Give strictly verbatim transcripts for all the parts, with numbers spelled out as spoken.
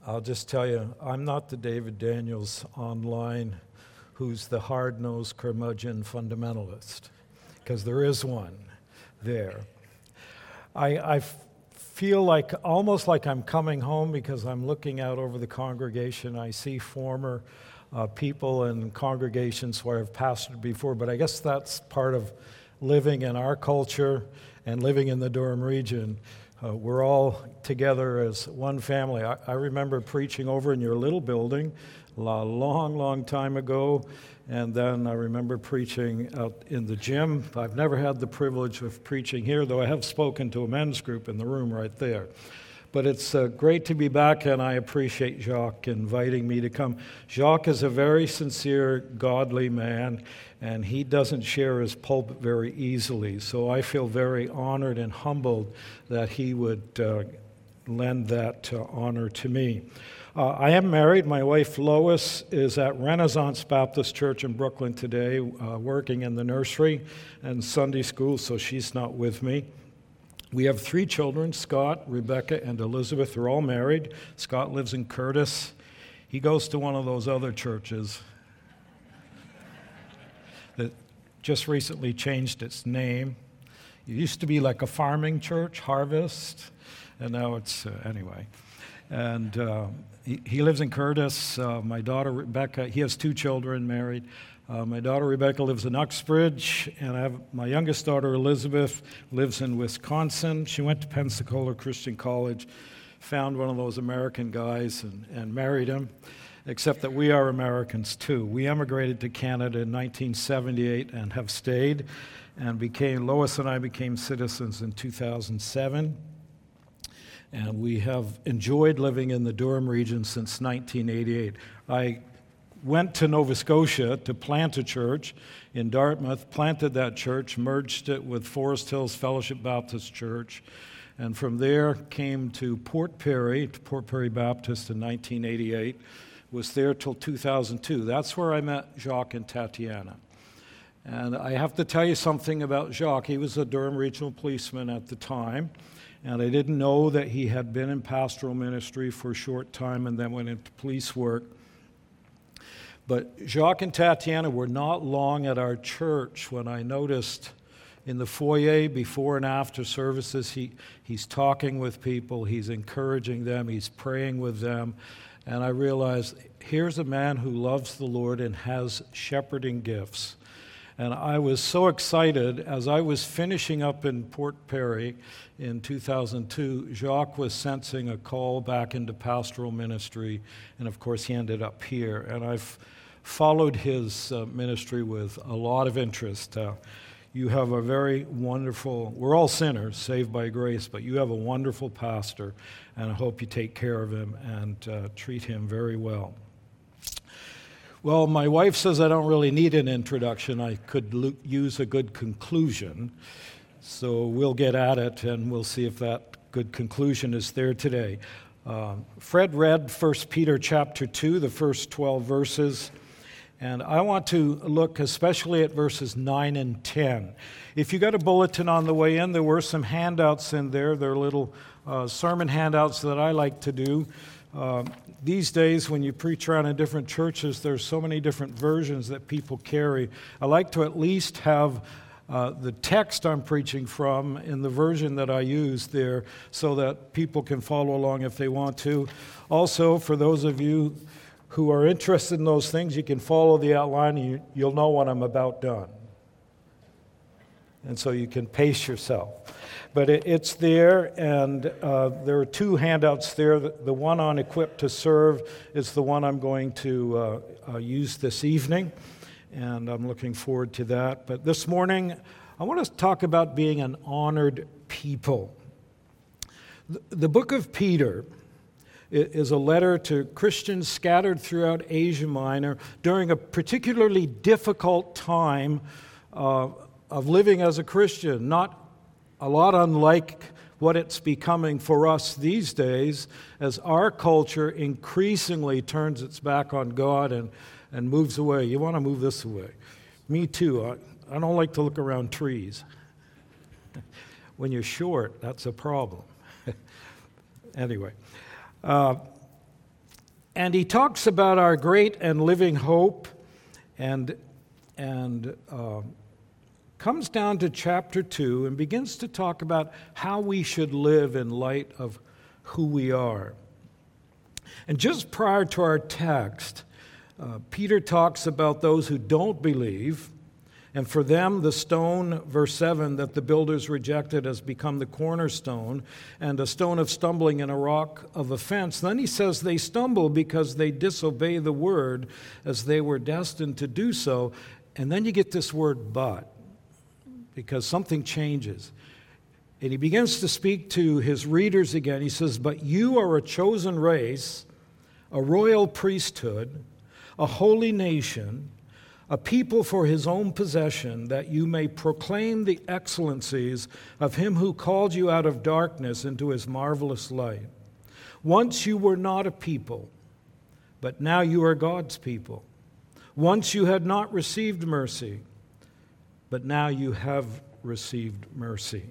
I'll just tell you, I'm not the David Daniels online who's the hard-nosed curmudgeon fundamentalist, because there is one there. I, I feel like, almost like I'm coming home because I'm looking out over the congregation. I see former uh, people in congregations where I've pastored before, but I guess that's part of living in our culture and living in the Durham region. Uh, we're all together as one family. I, I remember preaching over in your little building a long, long time ago, and then I remember preaching out in the gym. I've never had the privilege of preaching here, though I have spoken to a men's group in the room right there. But it's uh, great to be back, and I appreciate Jacques inviting me to come. Jacques is a very sincere, godly man, and he doesn't share his pulpit very easily. So I feel very honored and humbled that he would uh, lend that uh, honor to me. Uh, I am married. My wife Lois is at Renaissance Baptist Church in Brooklyn today, uh, working in the nursery and Sunday school, so she's not with me. We have three children, Scott, Rebecca, and Elizabeth. They're all married. Scott lives in Curtis. He goes to one of those other churches that just recently changed its name. It used to be like a farming church, Harvest, and now it's, uh, anyway. And uh, he, he lives in Curtis. Uh, my daughter, Rebecca, he has two children married. Uh, my daughter Rebecca lives in Uxbridge, and I have my youngest daughter Elizabeth lives in Wisconsin. She went to Pensacola Christian College, found one of those American guys and, and married him, except that we are Americans too. We emigrated to Canada in nineteen seventy-eight and have stayed, and became, Lois and I became citizens in two thousand seven. And we have enjoyed living in the Durham region since nineteen eighty-eight. I went to Nova Scotia to plant a church in Dartmouth, planted that church, merged it with Forest Hills Fellowship Baptist Church, and from there came to Port Perry, to Port Perry Baptist in nineteen eighty-eight, was there till two thousand two. That's where I met Jacques and Tatiana. And I have to tell you something about Jacques. He was a Durham regional policeman at the time, and I didn't know that he had been in pastoral ministry for a short time and then went into police work. But Jacques and Tatiana were not long at our church when I noticed in the foyer before and after services, he, he's talking with people, he's encouraging them, he's praying with them. And I realized, here's a man who loves the Lord and has shepherding gifts. And I was so excited as I was finishing up in Port Perry in two thousand two, Jacques was sensing a call back into pastoral ministry, and of course he ended up here. And I've followed his uh, ministry with a lot of interest. Uh, you have a very wonderful, we're all sinners, saved by grace, but you have a wonderful pastor, and I hope you take care of him and uh, treat him very well. Well, my wife says I don't really need an introduction. I could lo- use a good conclusion. So we'll get at it, and we'll see if that good conclusion is there today. Uh, Fred read First Peter chapter two, the first twelve verses, and I want to look especially at verses nine and ten. If you got a bulletin on the way in, there were some handouts in there. They're little uh, sermon handouts that I like to do. Uh, these days, when you preach around in different churches, there's so many different versions that people carry. I like to at least have uh, the text I'm preaching from in the version that I use there so that people can follow along if they want to. Also, for those of you who are interested in those things, you can follow the outline and you, you'll know when I'm about done. And so you can pace yourself. But it, it's there, and uh, there are two handouts there. The, the one on Equipped to Serve is the one I'm going to uh, uh, use this evening, and I'm looking forward to that. But this morning, I want to talk about being an honored people. The, the book of Peter is a letter to Christians scattered throughout Asia Minor during a particularly difficult time uh, of living as a Christian, not a lot unlike what it's becoming for us these days as our culture increasingly turns its back on God and, and moves away. You want to move this away. Me too. I, I don't like to look around trees. When you're short, that's a problem. Anyway. Uh, And he talks about our great and living hope, and, and uh, comes down to chapter two and begins to talk about how we should live in light of who we are. And just prior to our text, uh, Peter talks about those who don't believe, and for them the stone, verse seven, that the builders rejected has become the cornerstone, and a stone of stumbling and a rock of offense. Then he says they stumble because they disobey the word as they were destined to do so. And then you get this word but, because something changes. And he begins to speak to his readers again. He says, but you are a chosen race, a royal priesthood, a holy nation, a people for his own possession, that you may proclaim the excellencies of him who called you out of darkness into his marvelous light. Once you were not a people, but now you are God's people. Once you had not received mercy, but now you have received mercy.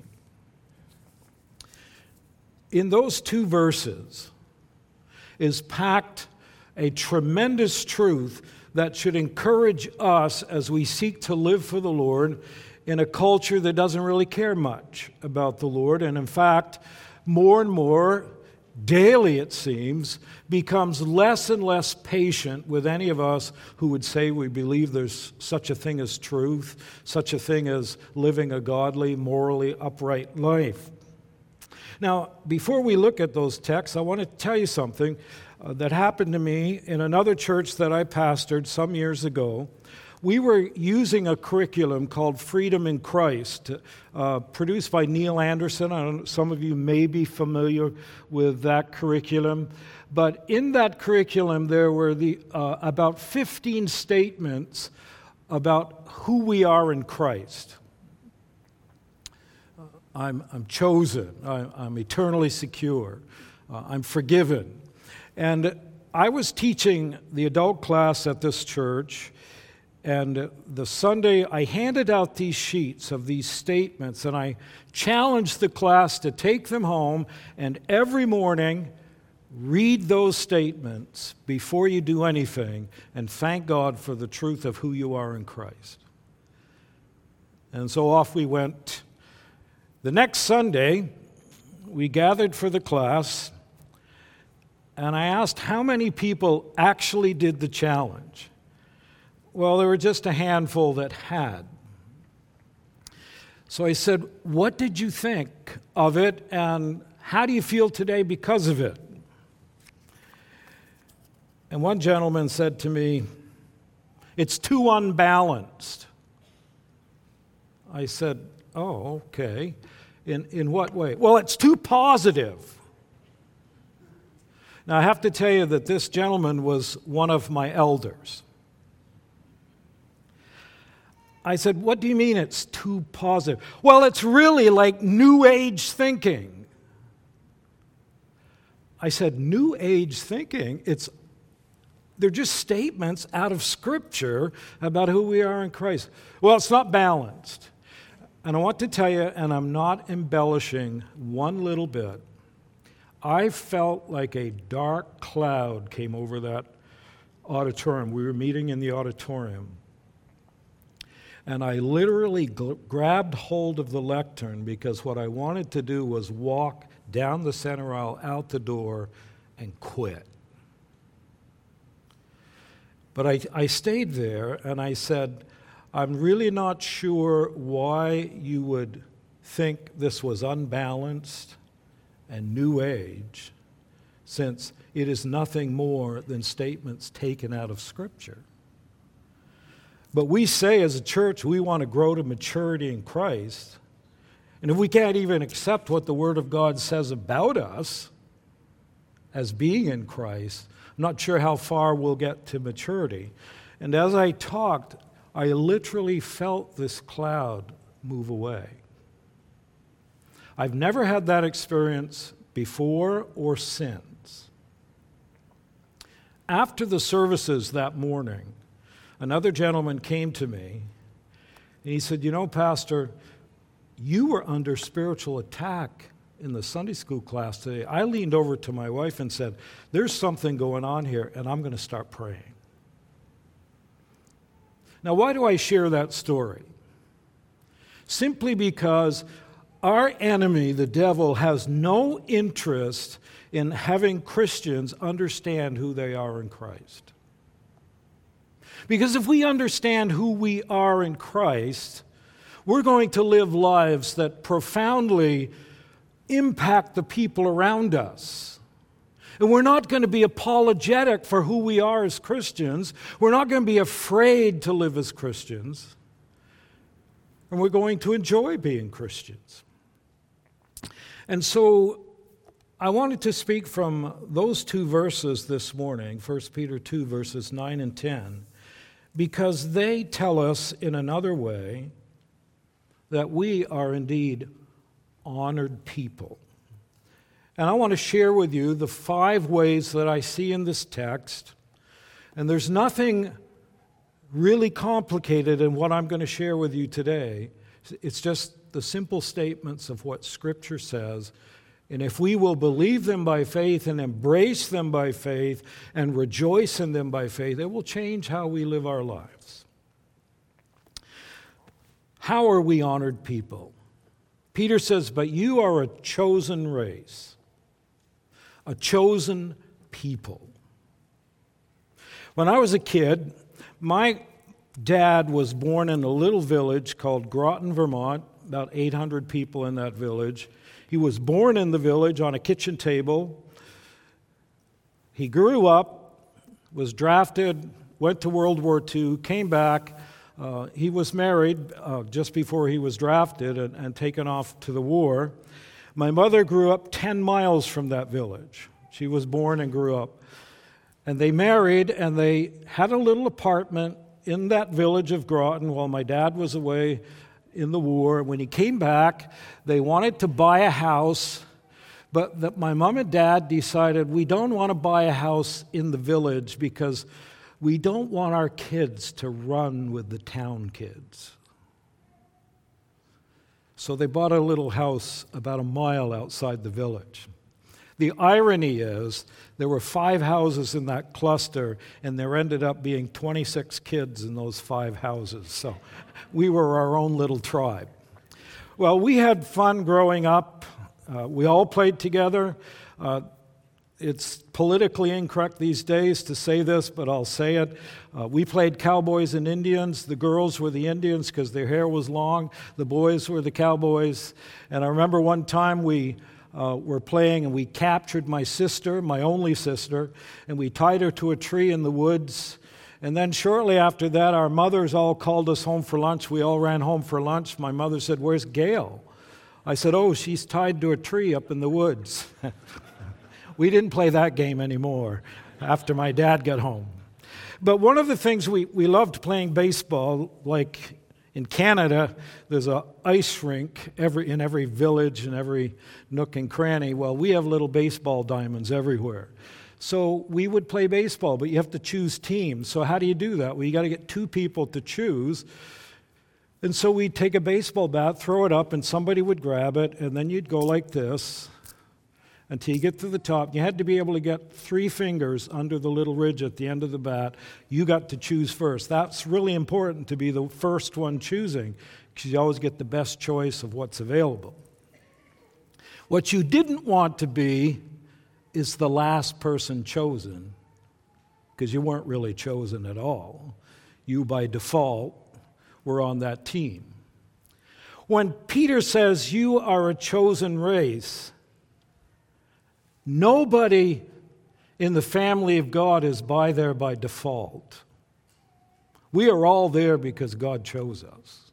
In those two verses is packed a tremendous truth that should encourage us as we seek to live for the Lord in a culture that doesn't really care much about the Lord. And in fact, more and more, daily it seems, becomes less and less patient with any of us who would say we believe there's such a thing as truth, such a thing as living a godly, morally upright life. Now, before we look at those texts, I want to tell you something Uh, that happened to me in another church that I pastored some years ago. We were using a curriculum called Freedom in Christ, uh, produced by Neil Anderson. I don't know, some of you may be familiar with that curriculum. But in that curriculum, there were the, uh, about fifteen statements about who we are in Christ. Uh, I'm, I'm chosen. I, I'm eternally secure. Uh, I'm forgiven. And I was teaching the adult class at this church, and the Sunday I handed out these sheets of these statements, and I challenged the class to take them home and every morning read those statements before you do anything and thank God for the truth of who you are in Christ. And so off we went. The next Sunday, we gathered for the class, and I asked how many people actually did the challenge. Well, there were just a handful that had. So I said, what did you think of it, and how do you feel today because of it? And one gentleman said to me, it's too unbalanced. I said, oh, okay. In, in what way? Well, it's too positive. Now, I have to tell you that this gentleman was one of my elders. I said, what do you mean it's too positive? Well, it's really like New Age thinking. I said, New Age thinking? It's, they're just statements out of Scripture about who we are in Christ. Well, it's not balanced. And I want to tell you, and I'm not embellishing one little bit, I felt like a dark cloud came over that auditorium. We were meeting in the auditorium. And I literally gl- grabbed hold of the lectern because what I wanted to do was walk down the center aisle, out the door, and quit. But I, I stayed there, and I said, I'm really not sure why you would think this was unbalanced and New Age, since it is nothing more than statements taken out of Scripture. But we say as a church we want to grow to maturity in Christ, and if we can't even accept what the Word of God says about us as being in Christ, I'm not sure how far we'll get to maturity. And as I talked, I literally felt this cloud move away. I've never had that experience before or since. After the services that morning, another gentleman came to me, and he said, you know, Pastor, you were under spiritual attack in the Sunday school class today, I leaned over to my wife and said, there's something going on here, and I'm going to start praying. Now, why do I share that story? Simply because our enemy, the devil, has no interest in having Christians understand who they are in Christ. Because if we understand who we are in Christ, we're going to live lives that profoundly impact the people around us. And we're not going to be apologetic for who we are as Christians. We're not going to be afraid to live as Christians. And we're going to enjoy being Christians. And so I wanted to speak from those two verses this morning, First Peter two, verses nine and ten, because they tell us in another way that we are indeed honored people. And I want to share with you the five ways that I see in this text. And there's nothing really complicated in what I'm going to share with you today. It's just the simple statements of what Scripture says. And if we will believe them by faith and embrace them by faith and rejoice in them by faith, it will change how we live our lives. How are we honored people? Peter says, but you are a chosen race, a chosen people. When I was a kid, my dad was born in a little village called Groton, Vermont, about eight hundred people in that village. He was born in the village on a kitchen table. He grew up, was drafted, went to World War Two, came back. Uh, he was married uh, just before he was drafted and, and taken off to the war. My mother grew up ten miles from that village. She was born and grew up. And they married, and they had a little apartment in that village of Groton while my dad was away in the war. When he came back, they wanted to buy a house, but that my mom and dad decided we don't want to buy a house in the village because we don't want our kids to run with the town kids. So they bought a little house about a mile outside the village. The irony is there were five houses in that cluster, and there ended up being twenty-six kids in those five houses. So we were our own little tribe. Well, we had fun growing up. Uh, we all played together. Uh, it's politically incorrect these days to say this, but I'll say it. Uh, we played cowboys and Indians. The girls were the Indians because their hair was long. The boys were the cowboys. And I remember one time we Uh, were playing, and we captured my sister, my only sister, and we tied her to a tree in the woods. And then shortly after that, our mothers all called us home for lunch. We all ran home for lunch. My mother said, "Where's Gail?" I said, "Oh, she's tied to a tree up in the woods." We didn't play that game anymore after my dad got home. But one of the things we, we loved playing baseball, like in Canada, there's an ice rink every, in every village and every nook and cranny. Well, we have little baseball diamonds everywhere. So we would play baseball, but you have to choose teams. So how do you do that? Well, you got to get two people to choose. And so we'd take a baseball bat, throw it up, and somebody would grab it, and then you'd go like this until you get to the top. You had to be able to get three fingers under the little ridge at the end of the bat. You got to choose first. That's really important, to be the first one choosing, because you always get the best choice of what's available. What you didn't want to be is the last person chosen, because you weren't really chosen at all. You, by default, were on that team. When Peter says you are a chosen race, nobody in the family of God is by there by default. We are all there because God chose us.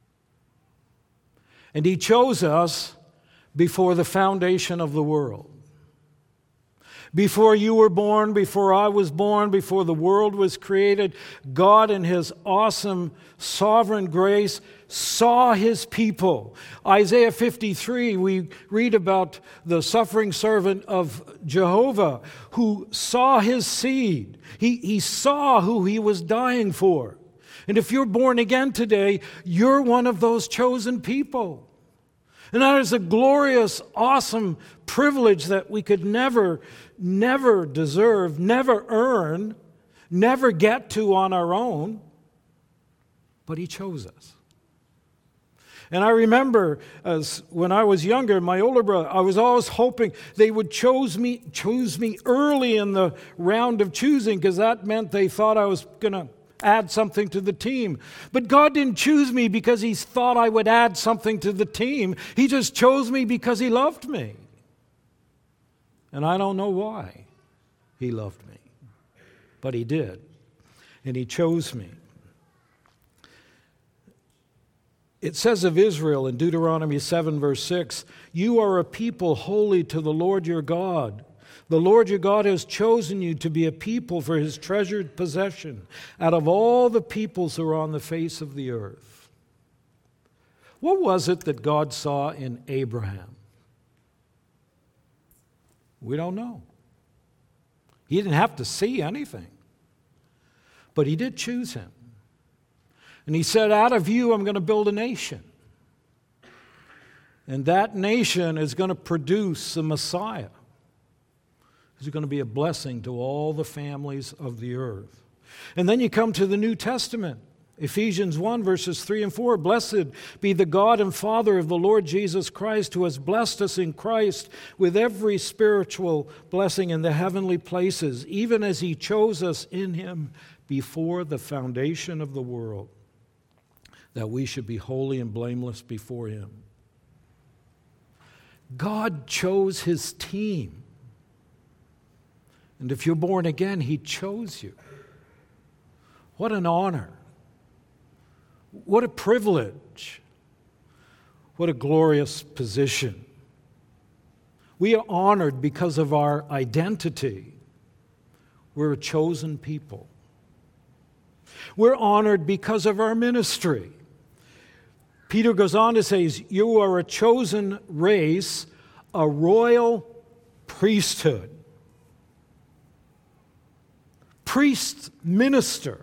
And He chose us before the foundation of the world. Before you were born, before I was born, before the world was created, God in His awesome sovereign grace saw His people. Isaiah fifty-three, we read about the suffering servant of Jehovah who saw His seed. He, he saw who He was dying for. And if you're born again today, you're one of those chosen people. And that is a glorious, awesome privilege that we could never, never deserve, never earn, never get to on our own. But He chose us. And I remember as when I was younger, my older brother, I was always hoping they would choose me, choose me early in the round of choosing, because that meant they thought I was going to add something to the team. But God didn't choose me because He thought I would add something to the team. He just chose me because He loved me. And I don't know why He loved me, but He did. And He chose me. It says of Israel in Deuteronomy seven, verse six, "You are a people holy to the Lord your God. The Lord your God has chosen you to be a people for His treasured possession out of all the peoples who are on the face of the earth." What was it that God saw in Abraham? We don't know. He didn't have to see anything, but He did choose him. And He said, out of you I'm going to build a nation. And that nation is going to produce a Messiah who's going to be a blessing to all the families of the earth. And then you come to the New Testament. Ephesians one, verses three and four, "Blessed be the God and Father of the Lord Jesus Christ, who has blessed us in Christ with every spiritual blessing in the heavenly places, even as He chose us in Him before the foundation of the world, that we should be holy and blameless before Him." God chose His team. And if you're born again, He chose you. What an honor. What a privilege. What a glorious position. We are honored because of our identity. We're a chosen people. We're honored because of our ministry. Peter goes on to say, "You are a chosen race, a royal priesthood." Priest, minister.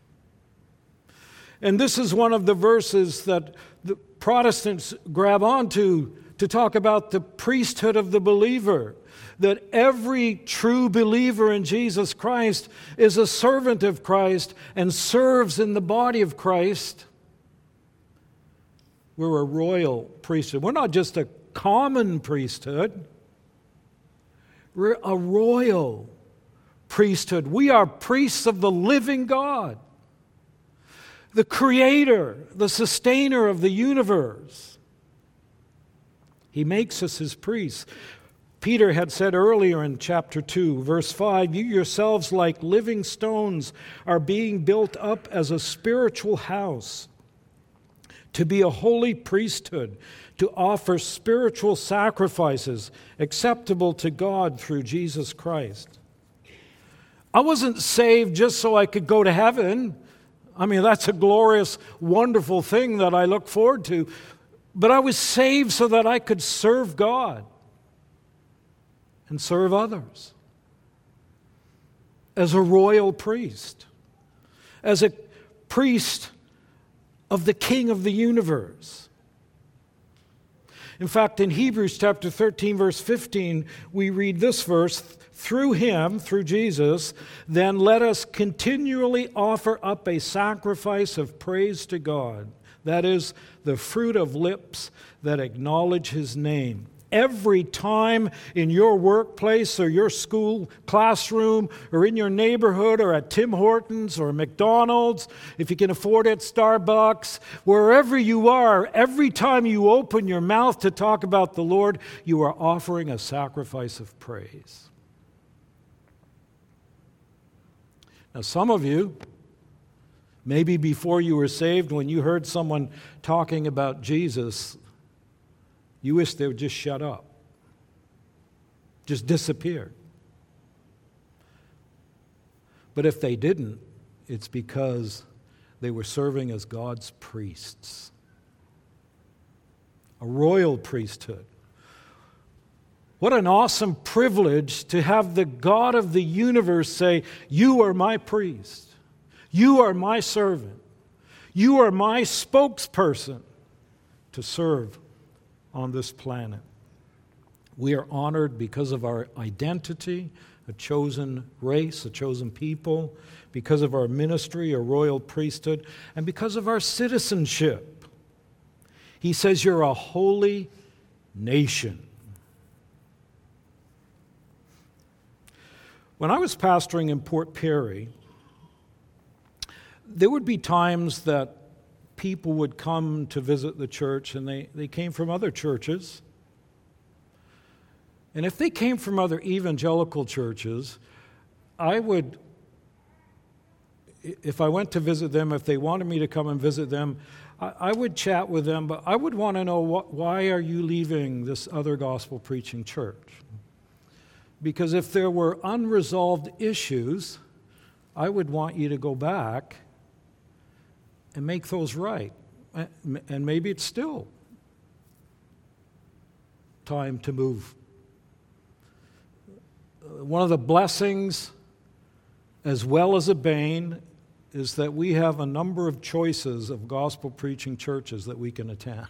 And this is one of the verses that the Protestants grab onto to talk about the priesthood of the believer. That every true believer in Jesus Christ is a servant of Christ and serves in the body of Christ. We're a royal priesthood. We're not just a common priesthood. We're a royal priesthood. We are priests of the living God, the Creator, the sustainer of the universe. He makes us His priests. Peter had said earlier in chapter two, verse five, "You yourselves, like living stones, are being built up as a spiritual house, to be a holy priesthood, to offer spiritual sacrifices acceptable to God through Jesus Christ." I wasn't saved just so I could go to heaven. I mean, that's a glorious, wonderful thing that I look forward to. But I was saved so that I could serve God and serve others. As a royal priest. As a priest of the King of the universe. In fact, in Hebrews chapter thirteen, verse fifteen, we read this verse, "Through Him," through Jesus, "then let us continually offer up a sacrifice of praise to God, that is, the fruit of lips that acknowledge His name." Every time in your workplace or your school classroom or in your neighborhood or at Tim Hortons or McDonald's, if you can afford it, Starbucks, wherever you are, every time you open your mouth to talk about the Lord, you are offering a sacrifice of praise. Now, some of you, maybe before you were saved, when you heard someone talking about Jesus, you wish they would just shut up, just disappear. But if they didn't, it's because they were serving as God's priests, a royal priesthood. What an awesome privilege to have the God of the universe say, "You are my priest. You are my servant. You are my spokesperson to serve on this planet. We are honored because of our identity, a chosen race, a chosen people, because of our ministry, a royal priesthood, and because of our citizenship. He says you're a holy nation. When I was pastoring in Port Perry, there would be times that people would come to visit the church, and they, they came from other churches. And if they came from other evangelical churches, I would, if I went to visit them, if they wanted me to come and visit them, I, I would chat with them, but I would want to know, what, why are you leaving this other gospel-preaching church? Because if there were unresolved issues, I would want you to go back and make those right. And maybe it's still time to move. One of the blessings, as well as a bane, is that we have a number of choices of gospel-preaching churches that we can attend.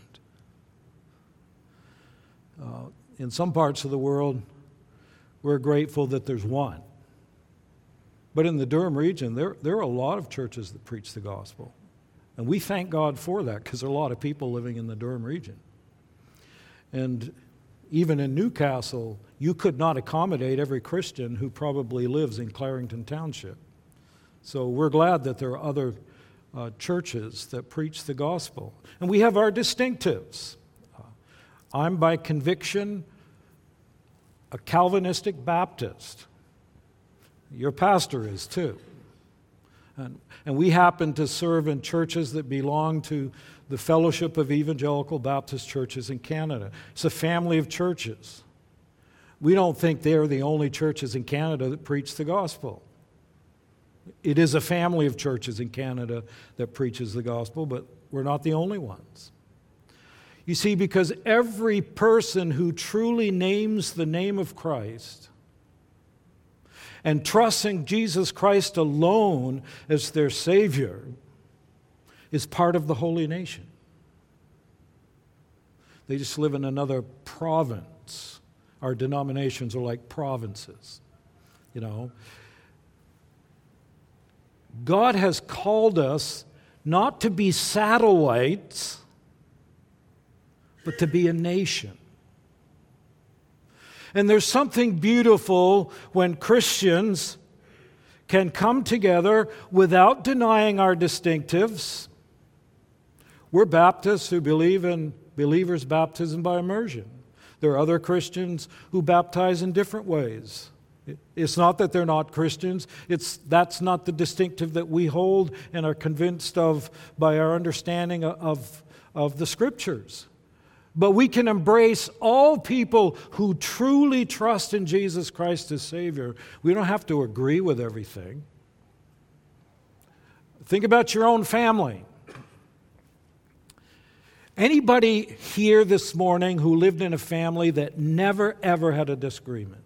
Uh, in some parts of the world, we're grateful that there's one. But in the Durham region, there, there are a lot of churches that preach the gospel. And we thank God for that, because there are a lot of people living in the Durham region. And even in Newcastle, you could not accommodate every Christian who probably lives in Clarington Township. So we're glad that there are other uh, churches that preach the gospel. And we have our distinctives. Uh, I'm by conviction a Calvinistic Baptist. Your pastor is too. And, and we happen to serve in churches that belong to the Fellowship of Evangelical Baptist Churches in Canada. It's a family of churches. We don't think they're the only churches in Canada that preach the gospel. It is a family of churches in Canada that preaches the gospel, but we're not the only ones. You see, because every person who truly names the name of Christ and trusts in Jesus Christ alone as their Savior is part of the holy nation. They just live in another province. Our denominations are like provinces, you know. God has called us not to be satellites, but to be a nation. And there's something beautiful when Christians can come together without denying our distinctives. We're Baptists who believe in believers' baptism by immersion. There are other Christians who baptize in different ways. It's not that they're not Christians. It's that's not the distinctive that we hold and are convinced of by our understanding of, of the Scriptures. But we can embrace all people who truly trust in Jesus Christ as Savior. We don't have to agree with everything. Think about your own family. Anybody here this morning who lived in a family that never, ever had a disagreement?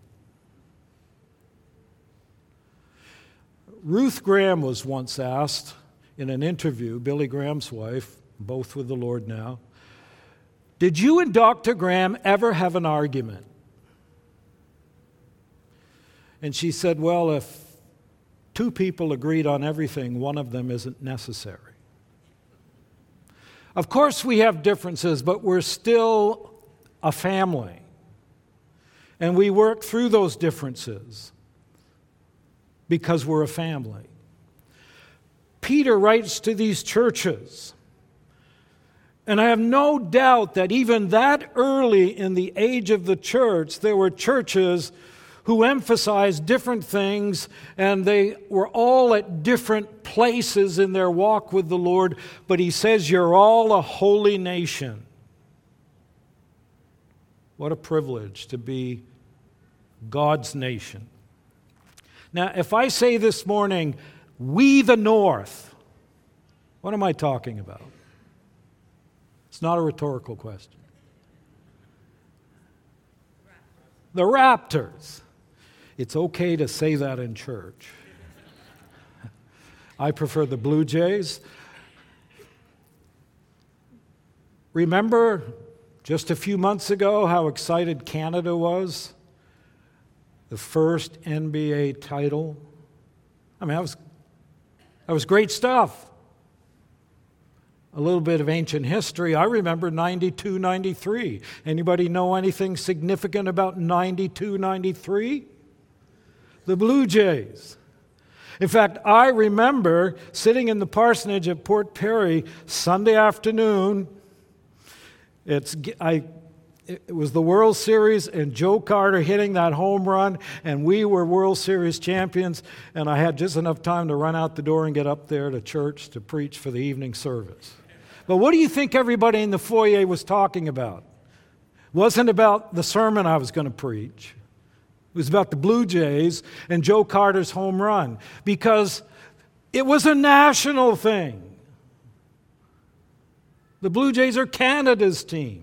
Ruth Graham was once asked in an interview, Billy Graham's wife, both with the Lord now, did you and Doctor Graham ever have an argument? And she said, well, if two people agreed on everything, one of them isn't necessary. Of course we have differences, but we're still a family. And we work through those differences because we're a family. Peter writes to these churches, and I have no doubt that even that early in the age of the church, there were churches who emphasized different things, and they were all at different places in their walk with the Lord. But he says, you're all a holy nation. What a privilege to be God's nation. Now, if I say this morning, we the North, what am I talking about? It's not a rhetorical question. The Raptors. It's okay to say that in church. I prefer the Blue Jays. Remember just a few months ago, how excited Canada was. The first N B A title. I mean, that was, that was great stuff. A little bit of ancient history. I remember ninety-two ninety-three. Anybody know anything significant about ninety-two ninety-three? The Blue Jays. In fact, I remember sitting in the parsonage at Port Perry Sunday afternoon. It's I. It was the World Series and Joe Carter hitting that home run, and we were World Series champions, and I had just enough time to run out the door and get up there to church to preach for the evening service. But what do you think everybody in the foyer was talking about? It wasn't about the sermon I was going to preach. It was about the Blue Jays and Joe Carter's home run, because it was a national thing. The Blue Jays are Canada's team.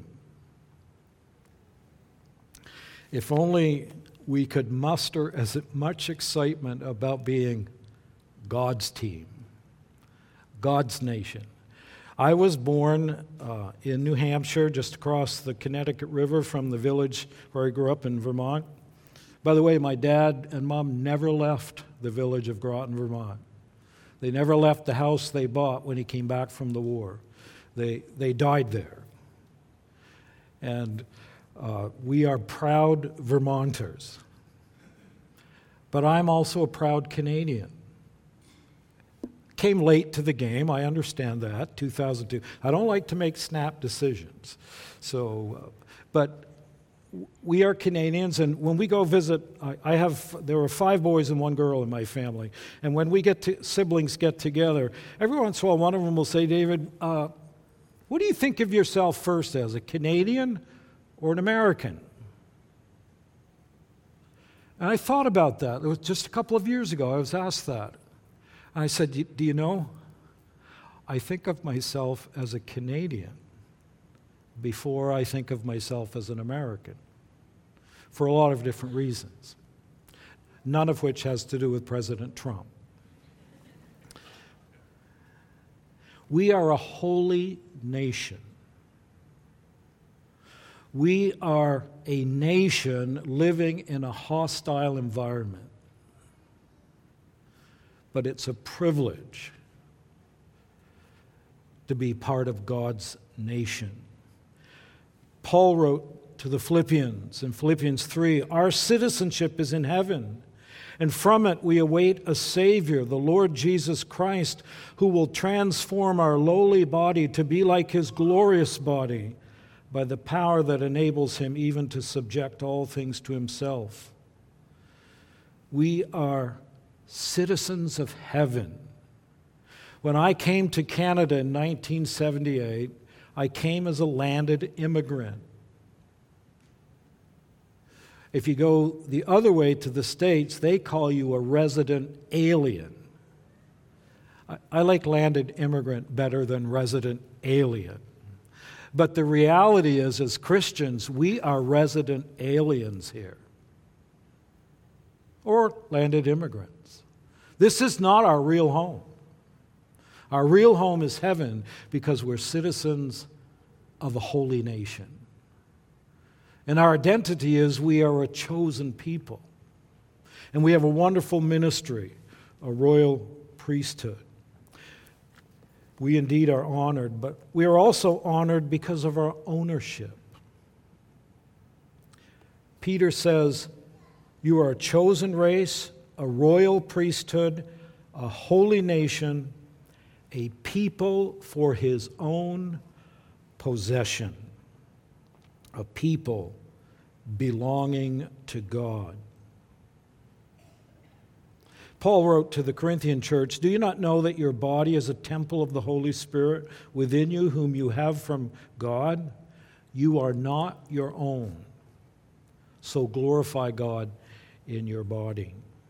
If only we could muster as much excitement about being God's team, God's nation. I was born uh, in New Hampshire, just across the Connecticut River from the village where I grew up in Vermont. By the way, my dad and mom never left the village of Groton, Vermont. They never left the house they bought when he came back from the war. They, they died there. And Uh, we are proud Vermonters. But I'm also a proud Canadian. Came late to the game, I understand that, two thousand two. I don't like to make snap decisions. So, uh, but we are Canadians, and when we go visit, I, I have, there are five boys and one girl in my family, and when we get to, siblings get together, every once in a while one of them will say, David, uh, what do you think of yourself first as, a Canadian or an American? And I thought about that. It was just a couple of years ago I was asked that. And I said, do you know, I think of myself as a Canadian before I think of myself as an American, for a lot of different reasons, none of which has to do with President Trump. We are a holy nation. We are a nation living in a hostile environment. But it's a privilege to be part of God's nation. Paul wrote to the Philippians in Philippians three, our citizenship is in heaven, and from it we await a Savior, the Lord Jesus Christ, who will transform our lowly body to be like His glorious body, by the power that enables Him even to subject all things to Himself. We are citizens of heaven. When I came to Canada in nineteen seventy-eight, I came as a landed immigrant. If you go the other way to the States, they call you a resident alien. I, I like landed immigrant better than resident alien. But the reality is, as Christians, we are resident aliens here, or landed immigrants. This is not our real home. Our real home is heaven because we're citizens of a holy nation. And our identity is we are a chosen people. And we have a wonderful ministry, a royal priesthood. We indeed are honored, but we are also honored because of our ownership. Peter says, you are a chosen race, a royal priesthood, a holy nation, a people for His own possession, a people belonging to God. Paul wrote to the Corinthian church, do you not know that your body is a temple of the Holy Spirit within you, whom you have from God? You are not your own. So glorify God in your body.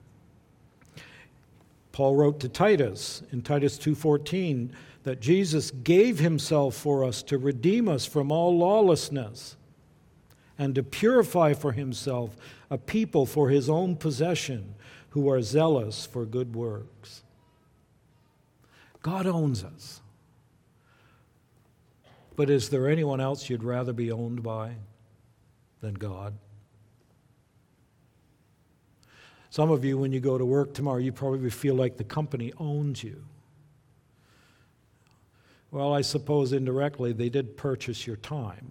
Paul wrote to Titus in Titus two fourteen that Jesus gave Himself for us to redeem us from all lawlessness and to purify for Himself a people for His own possession, who are zealous for good works. God owns us. But is there anyone else you'd rather be owned by than God? Some of you, when you go to work tomorrow, you probably feel like the company owns you. Well, I suppose indirectly they did purchase your time.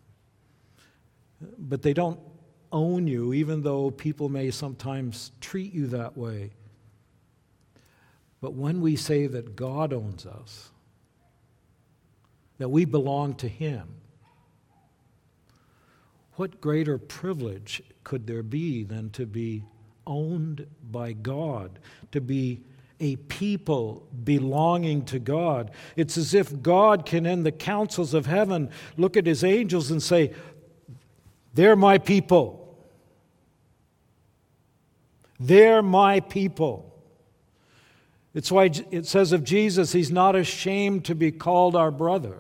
But they don't own you, even though people may sometimes treat you that way. But when we say that God owns us, that we belong to Him, what greater privilege could there be than to be owned by God, to be a people belonging to God? It's as if God can, in the councils of heaven, look at His angels and say, "They're my people. They're my people." It's why it says of Jesus, He's not ashamed to be called our brother,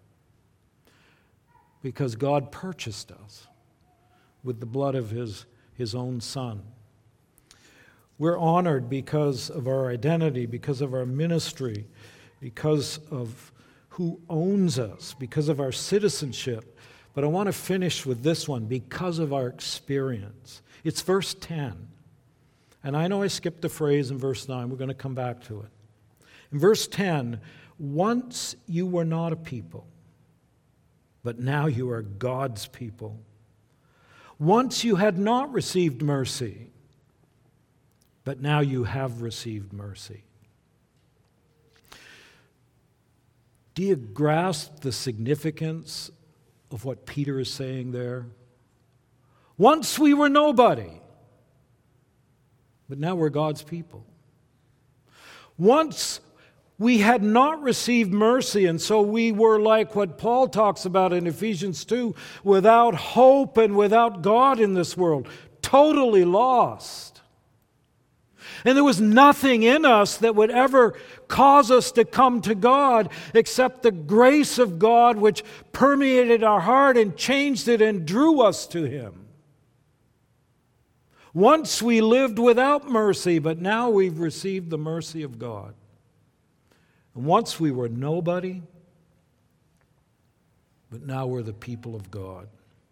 because God purchased us with the blood of His, His own Son. We're honored because of our identity, because of our ministry, because of who owns us, because of our citizenship. But I want to finish with this one, because of our experience. It's verse ten. And I know I skipped a phrase in verse nine. We're going to come back to it. In verse ten, once you were not a people, but now you are God's people. Once you had not received mercy, but now you have received mercy. Do you grasp the significance of what Peter is saying there? Once we were nobody, but now we're God's people. Once we had not received mercy, and so we were like what Paul talks about in Ephesians two, without hope and without God in this world, totally lost. And there was nothing in us that would ever cause us to come to God except the grace of God which permeated our heart and changed it and drew us to Him. Once we lived without mercy, but now we've received the mercy of God. And once we were nobody, but now we're the people of God.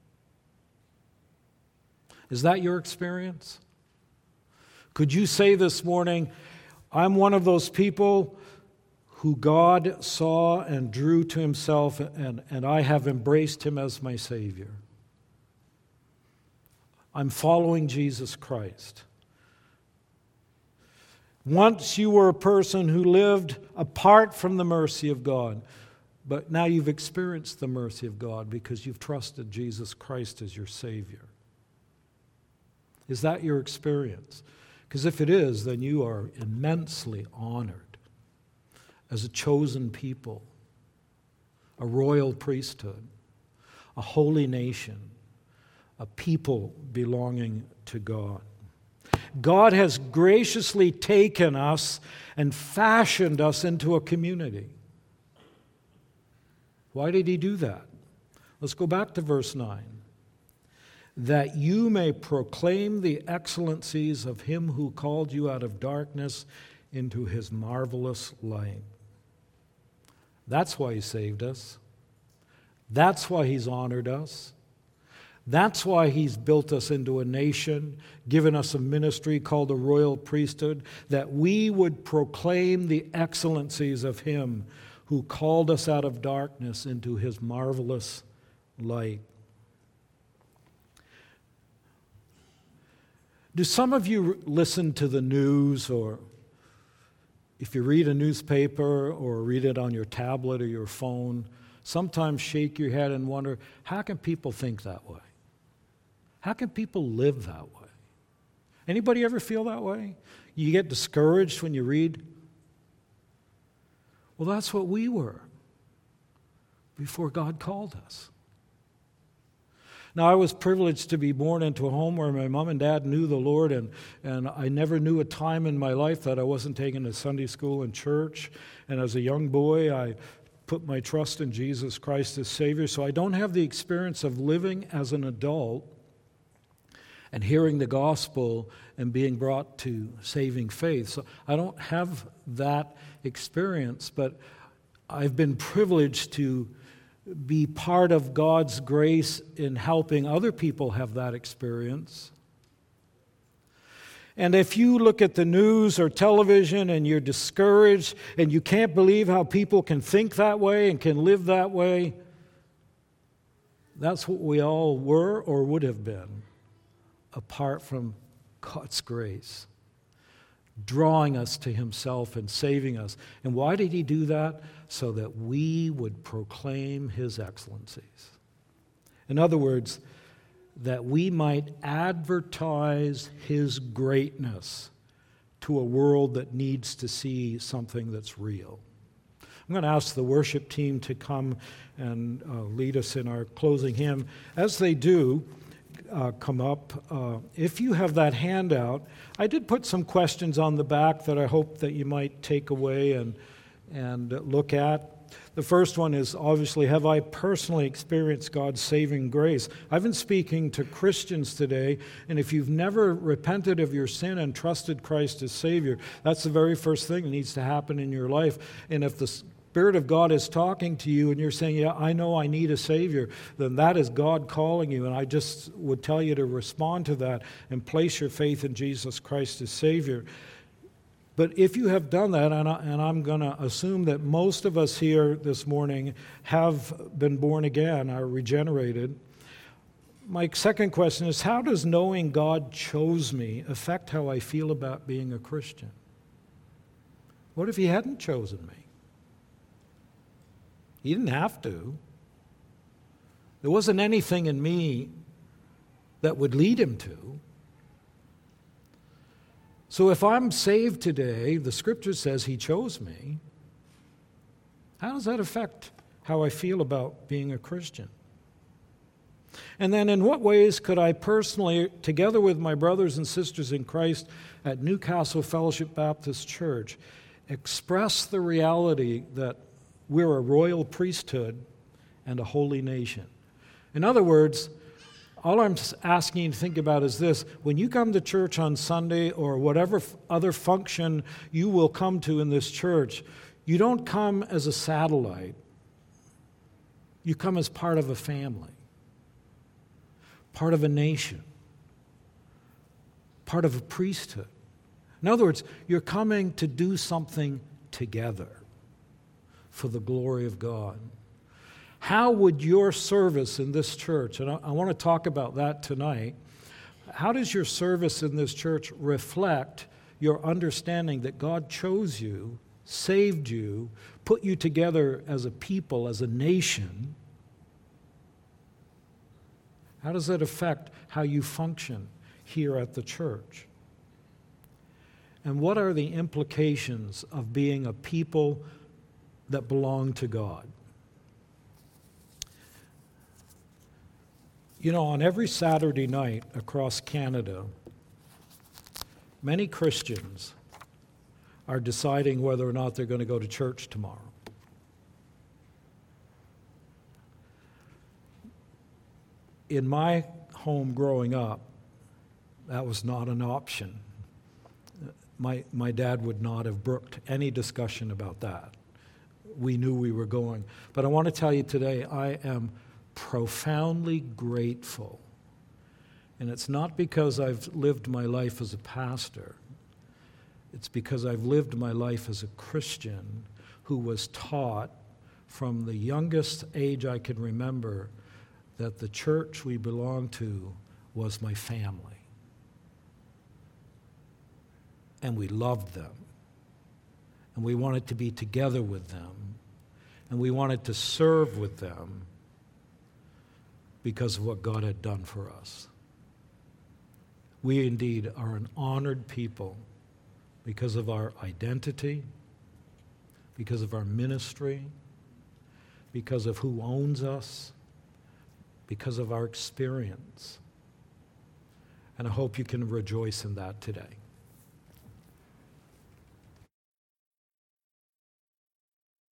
Is that your experience? Could you say this morning, I'm one of those people who God saw and drew to Himself, and, and I have embraced Him as my Savior? I'm following Jesus Christ. Once you were a person who lived apart from the mercy of God, but now you've experienced the mercy of God because you've trusted Jesus Christ as your Savior. Is that your experience? Because if it is, then you are immensely honored as a chosen people, a royal priesthood, a holy nation, a people belonging to God. God has graciously taken us and fashioned us into a community. Why did He do that? Let's go back to verse nine. That you may proclaim the excellencies of Him who called you out of darkness into His marvelous light. That's why He saved us. That's why He's honored us. That's why He's built us into a nation, given us a ministry called the royal priesthood, that we would proclaim the excellencies of Him who called us out of darkness into His marvelous light. Do some of you listen to the news, or if you read a newspaper or read it on your tablet or your phone, sometimes shake your head and wonder, how can people think that way? How can people live that way? Anybody ever feel that way? You get discouraged when you read? Well, that's what we were before God called us. Now, I was privileged to be born into a home where my mom and dad knew the Lord, and, and I never knew a time in my life that I wasn't taken to Sunday school and church. And as a young boy, I put my trust in Jesus Christ as Savior. So I don't have the experience of living as an adult and hearing the gospel and being brought to saving faith. So I don't have that experience, but I've been privileged to be part of God's grace in helping other people have that experience. And if you look at the news or television and you're discouraged and you can't believe how people can think that way and can live that way, that's what we all were or would have been apart from God's grace, drawing us to Himself and saving us. And why did He do that? So that we would proclaim His excellencies. In other words, that we might advertise His greatness to a world that needs to see something that's real. I'm going to ask the worship team to come and uh, lead us in our closing hymn. As they do, uh, come up. Uh, if you have that handout, I did put some questions on the back that I hope that you might take away and, and look at. The first one is, obviously, have I personally experienced God's saving grace? I've been speaking to Christians today, and if you've never repented of your sin and trusted Christ as Savior, that's the very first thing that needs to happen in your life. And if the Spirit of God is talking to you and you're saying, yeah, I know I need a Savior, then that is God calling you. And I just would tell you to respond to that and place your faith in Jesus Christ as Savior. But if you have done that, and, I, and I'm going to assume that most of us here this morning have been born again, are regenerated, my second question is, how does knowing God chose me affect how I feel about being a Christian? What if He hadn't chosen me? He didn't have to. There wasn't anything in me that would lead Him to. So if I'm saved today, the Scripture says He chose me. How does that affect how I feel about being a Christian? And then in what ways could I personally, together with my brothers and sisters in Christ at Newcastle Fellowship Baptist Church, express the reality that we're a royal priesthood and a holy nation? In other words, all I'm asking you to think about is this. When you come to church on Sunday or whatever other function you will come to in this church, you don't come as a satellite. You come as part of a family, part of a nation, part of a priesthood. In other words, you're coming to do something together for the glory of God. How would your service in this church, and I, I want to talk about that tonight, how does your service in this church reflect your understanding that God chose you, saved you, put you together as a people, as a nation? How does that affect how you function here at the church? And what are the implications of being a people that belong to God? You know, on every Saturday night across Canada, many Christians are deciding whether or not they're going to go to church tomorrow. In my home growing up, that was not an option. My, my dad would not have brooked any discussion about that. We knew we were going. But I want to tell you today, I am profoundly grateful. And it's not because I've lived my life as a pastor. It's because I've lived my life as a Christian who was taught from the youngest age I can remember that the church we belonged to was my family. And we loved them. And we wanted to be together with them. And we wanted to serve with them because of what God had done for us. We indeed are an honored people because of our identity, because of our ministry, because of who owns us, because of our experience. And I hope you can rejoice in that today.